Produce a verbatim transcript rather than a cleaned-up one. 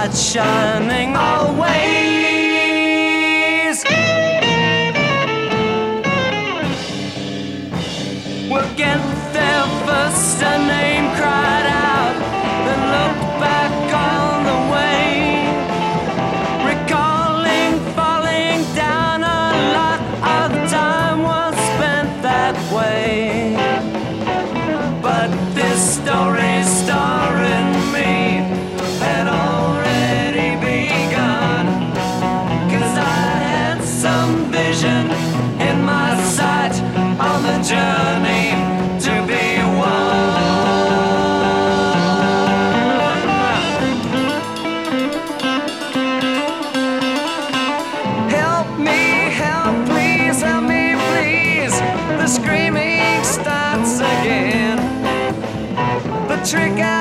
light shining always. We'll get there first, a name cried out, then look back on the way, recalling falling down. A lot of time was spent that way, but this story starring me had already begun, 'cause I had some vision in my sight on the journey to be one. Help me, help, please, help me, please. The screaming starts again. The trick I